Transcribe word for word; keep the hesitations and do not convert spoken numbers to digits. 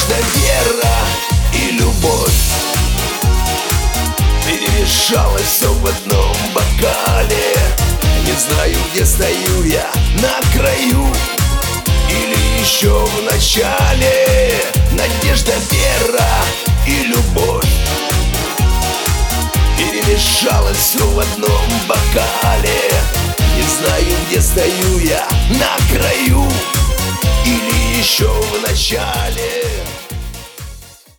Надежда, вера и любовь перемешалось все в одном бокале. Не знаю, где стою я, на краю или еще в начале. Надежда, вера и любовь перемешалось все в одном бокале. Не знаю, где стою я, на краю или еще в начале.